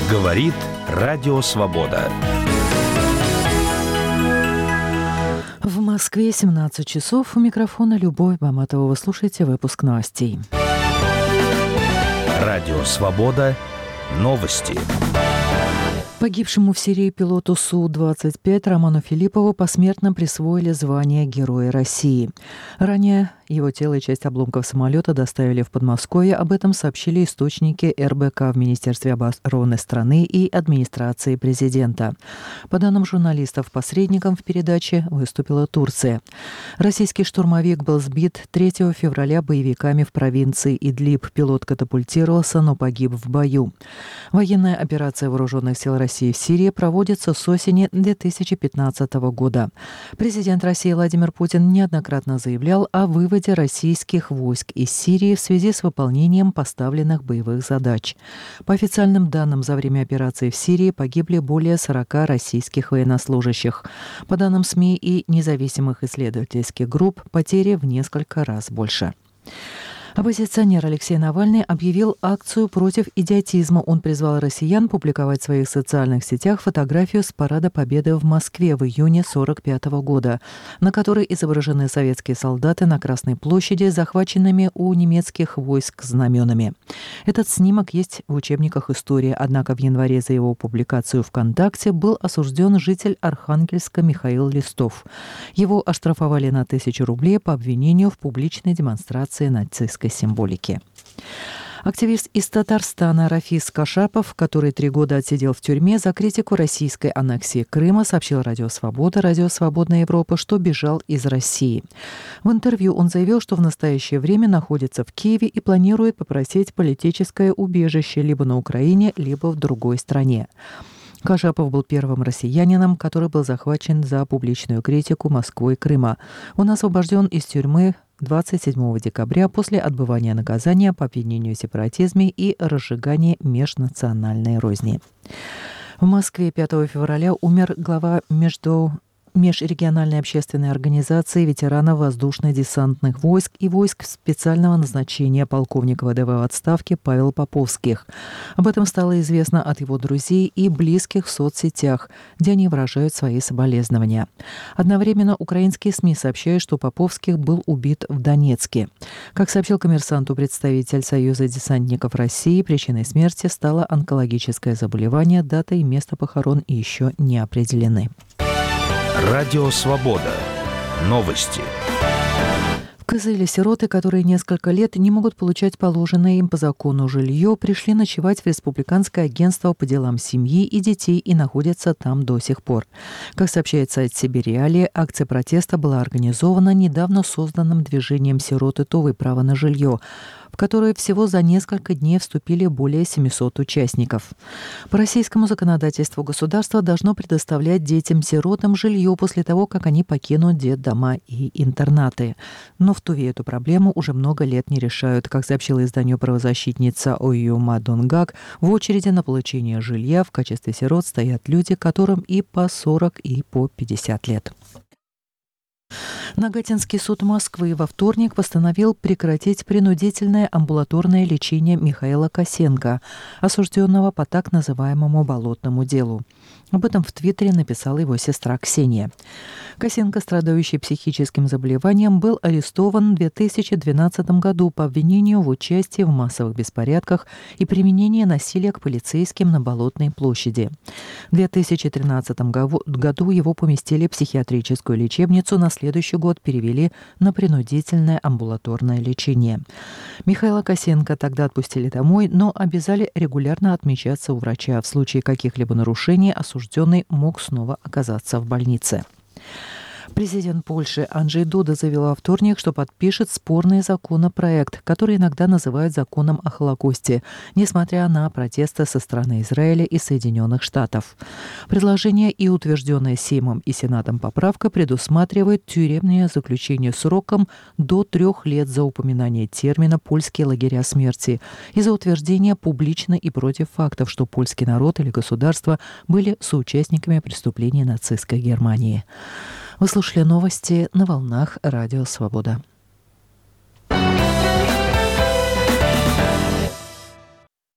Говорит Радио Свобода. В Москве 17 часов. У микрофона Любовь Баматова. Вы слушаете выпуск новостей. Радио Свобода. Новости. Погибшему в Сирии пилоту Су-25 Роману Филиппову посмертно присвоили звание Героя России. Ранее его тело и часть обломков самолета доставили в Подмосковье. Об этом сообщили источники РБК в Министерстве обороны страны и администрации президента. По данным журналистов, посредником в передаче выступила Турция. Российский штурмовик был сбит 3 февраля боевиками в провинции Идлиб. Пилот катапультировался, но погиб в бою. Военная операция Вооруженных сил России в Сирии проводится с осени 2015 года. Президент России Владимир Путин неоднократно заявлял о выводе российских войск из Сирии в связи с выполнением поставленных боевых задач. По официальным данным, за время операции в Сирии погибли более 40 российских военнослужащих. По данным СМИ и независимых исследовательских групп, потери в несколько раз больше. Оппозиционер Алексей Навальный объявил акцию против идиотизма. Он призвал россиян публиковать в своих социальных сетях фотографию с Парада Победы в Москве в июне 1945 года, на которой изображены советские солдаты на Красной площади, захваченными у немецких войск знаменами. Этот снимок есть в учебниках истории, однако в январе за его публикацию ВКонтакте был осужден житель Архангельска Михаил Листов. Его оштрафовали на 1000 рублей по обвинению в публичной демонстрации нацистской символики. Активист из Татарстана Рафис Кашапов, который 3 года отсидел в тюрьме за критику российской аннексии Крыма, сообщил Радио Свобода, Радио Свободная Европа, что бежал из России. В интервью он заявил, что в настоящее время находится в Киеве и планирует попросить политическое убежище либо на Украине, либо в другой стране. Кашапов был первым россиянином, который был захвачен за публичную критику Москвы и Крыма. Он освобожден из тюрьмы 27 декабря после отбывания наказания по обвинению в сепаратизме и разжигании межнациональной розни. В Москве 5 февраля умер глава межрегиональной общественной организации ветеранов воздушно-десантных войск и войск специального назначения полковник ВДВ в отставке Павел Поповских. Об этом стало известно от его друзей и близких в соцсетях, где они выражают свои соболезнования. Одновременно украинские СМИ сообщают, что Поповских был убит в Донецке. Как сообщил «Коммерсанту» представитель Союза десантников России, причиной смерти стало онкологическое заболевание, дата и место похорон еще не определены. Радио Свобода. Новости. В Кызыле сироты, которые несколько лет не могут получать положенное им по закону жилье, пришли ночевать в Республиканское агентство по делам семьи и детей и находятся там до сих пор. Как сообщает сайт «Сибириалия», акция протеста была организована недавно созданным движением «Сироты ТОВы. Право на жилье», в которое всего за несколько дней вступили более 700 участников. По российскому законодательству государство должно предоставлять детям-сиротам жилье после того, как они покинут детдома и интернаты. Но в Туве эту проблему уже много лет не решают. Как сообщила изданию правозащитница Ойюма Дунгак, в очереди на получение жилья в качестве сирот стоят люди, которым и по 40, и по 50 лет. Нагатинский суд Москвы во вторник постановил прекратить принудительное амбулаторное лечение Михаила Косенко, осужденного по так называемому болотному делу. Об этом в Твиттере написала его сестра Ксения. Косенко, страдающий психическим заболеванием, был арестован в 2012 году по обвинению в участии в массовых беспорядках и применении насилия к полицейским на Болотной площади. В 2013 году его поместили в психиатрическую лечебницу, на следующий год перевели на принудительное амбулаторное лечение. Михаила Косенко тогда отпустили домой, но обязали регулярно отмечаться у врача. В случае каких-либо нарушений осужденный мог снова оказаться в больнице. Президент Польши Анджей Дуда заявил во вторник, что подпишет спорный законопроект, который иногда называют законом о Холокосте, несмотря на протесты со стороны Израиля и Соединенных Штатов. Предложение и утвержденная Сеймом и Сенатом поправка предусматривает тюремное заключение сроком до 3 лет за упоминание термина «польские лагеря смерти» и за утверждение публично и против фактов, что польский народ или государство были соучастниками преступлений нацистской Германии. Вы слушали новости на волнах Радио Свобода.